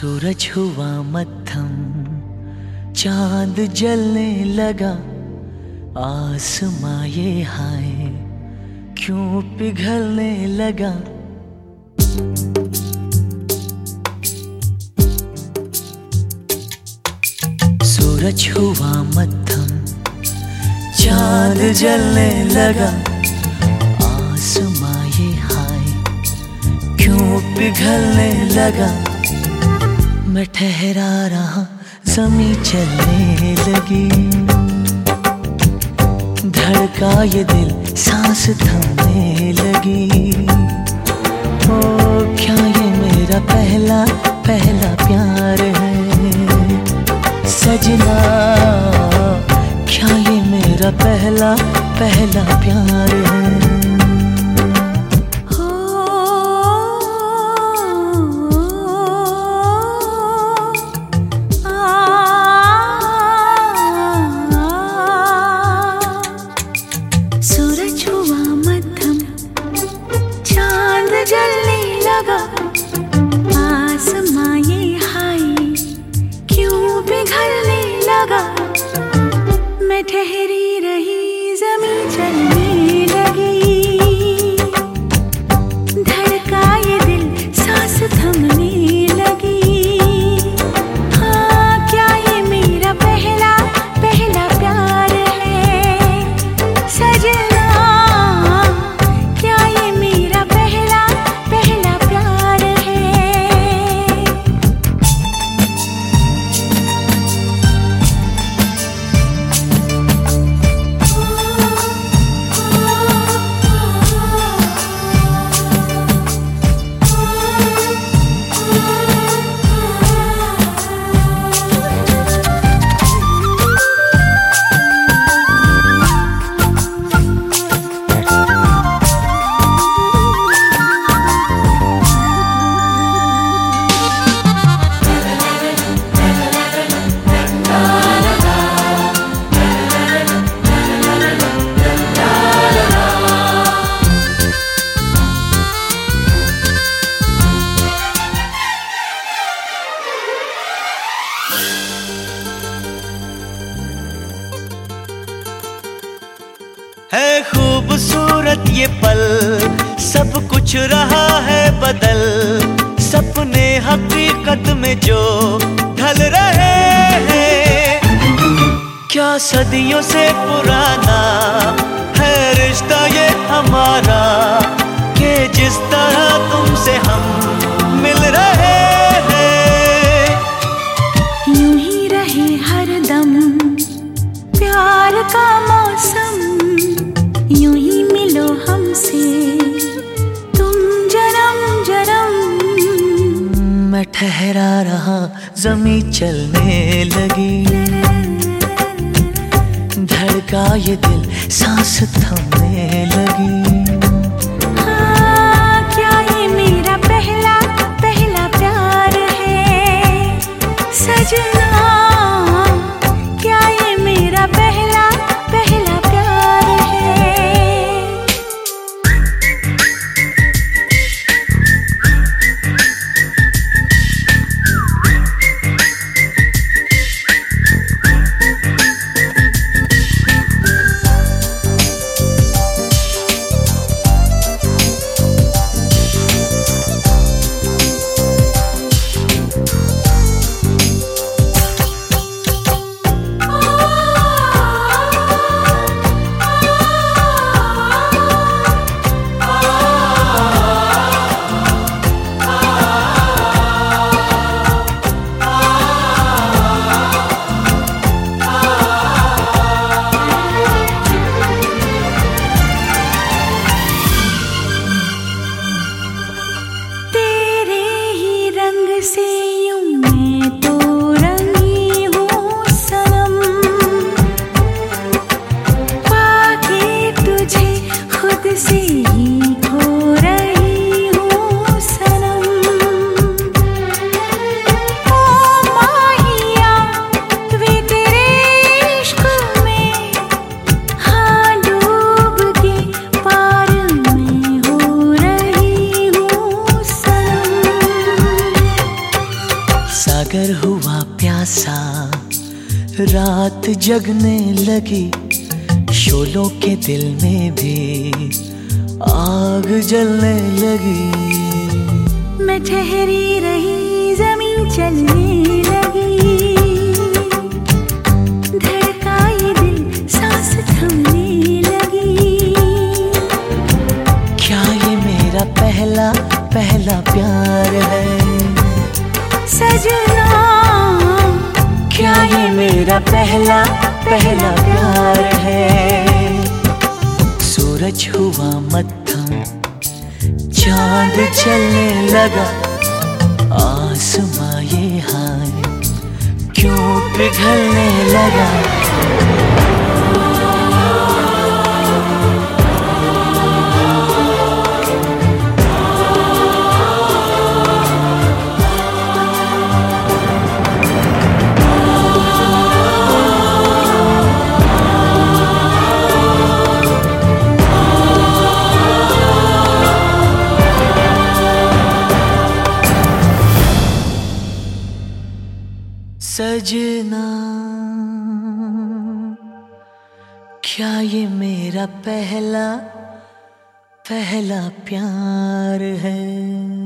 सूरज हुआ मद्धम, चांद जलने लगा, आसमां ये हाय क्यों पिघलने लगा। सूरज हुआ मद्धम, चांद जलने लगा, आसमां ये हाय क्यों पिघलने लगा। मैं ठहरा रहा, ज़मीं चलने लगी, धड़का ये दिल, सांस थमने लगी। ओ क्या ये मेरा पहला पहला प्यार है सजना, क्या ये मेरा पहला पहला प्यार है। जलने लगा, आसमां ये हाय क्यों पिघलने लगा। मैं ठहरी रही, ज़मीं चलने लगी, धड़का ये दिल, सांस थमने लगी। हाँ क्या ये मेरा पहला पहला प्यार है सजना, है खूबसूरत ये पल, सब कुछ रहा है बदल, सपने हकीकत में जो ढल रहे हैं। क्या सदियों से पुराना है रिश्ता ये हमारा, कि जिस तरह तुमसे हम मिल रहे हैं। यूं ही रहे हरदम प्यार का मौसम, यूं ही मिलो हमसे तुम जन्म जन्म। मैं ठहरा रहा, ज़मीं चलने लगी, धड़का ये दिल, सांस थमने लगी। हाँ क्या ये मेरा पहला पहला प्यार है सजना, क्या ये मेरा पहला पहला प्यार है। से यूं मैं तो रंगी हूँ सनम, पाके तुझे खुद से ही खो रही हूँ सनम। ओ माहिया वे तेरे इश्क में, हाँ डूब के पार में हो रही हूँ सनम। रात जगने लगी, शोलों के दिल में भी आग जलने लगी। मैं ठहरी रही, जमीन चलने लगी, धड़का ये दिल, सांस थमने लगी। क्या ये मेरा पहला पहला प्यार है सजना? क्या ये मेरा पहला पहला प्यार है? सूरज हुआ मत्थम, चांद चलने लगा, आसमां ये हाय क्यों पिघलने लगा? सजना, क्या ये मेरा पहला पहला प्यार है?